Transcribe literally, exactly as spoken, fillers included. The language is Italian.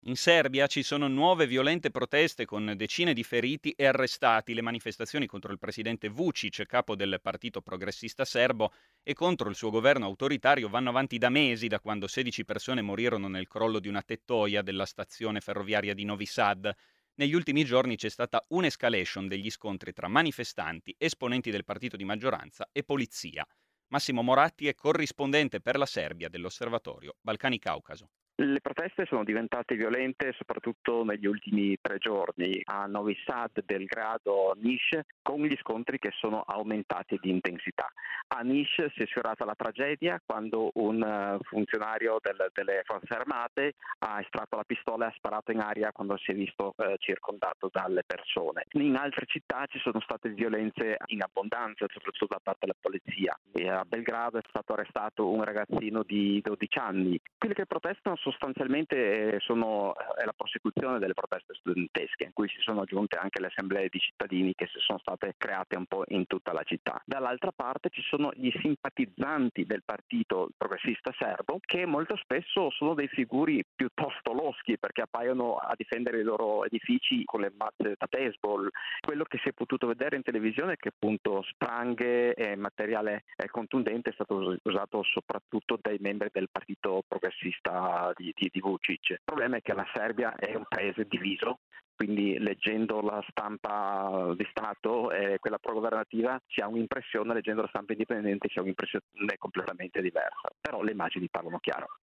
In Serbia ci sono nuove violente proteste con decine di feriti e arrestati. Le manifestazioni contro il presidente Vučić, capo del partito progressista serbo, e contro il suo governo autoritario vanno avanti da mesi, da quando sedici persone morirono nel crollo di una tettoia della stazione ferroviaria di Novi Sad. Negli ultimi giorni c'è stata un'escalation degli scontri tra manifestanti, esponenti del partito di maggioranza e polizia. Massimo Moratti è corrispondente per la Serbia dell'Osservatorio Balcani-Caucaso. Le proteste sono diventate violente soprattutto negli ultimi tre giorni a Novi Sad, Belgrado, Niš, con gli scontri che sono aumentati di intensità. A Niš si è sfiorata la tragedia quando un eh, funzionario del- delle forze armate ha estratto la pistola e ha sparato in aria quando si è visto eh, circondato dalle persone. In altre città ci sono state violenze in abbondanza, soprattutto da parte della polizia. E a Belgrado è stato arrestato un ragazzino di dodici anni. Quelli che protestano sostanzialmente eh, sono, è la prosecuzione delle proteste studentesche, in cui si sono aggiunte anche le assemblee di cittadini che si sono state create un po' in tutta la città. Dall'altra parte ci sono gli simpatizzanti del partito progressista serbo, che molto spesso sono dei figuri piuttosto loschi perché appaiono a difendere i loro edifici con le mazze da baseball. Quello che si è potuto vedere in televisione è che appunto spranghe e materiale eh, contundente è stato us- usato soprattutto dai membri del partito progressista di, di, di Vucic. Il problema è che la Serbia è un paese diviso, quindi leggendo la stampa di Stato e quella progovernativa si ha un'impressione, leggendo la stampa indipendente si ha un'impressione completamente diversa, però le immagini parlano chiaro.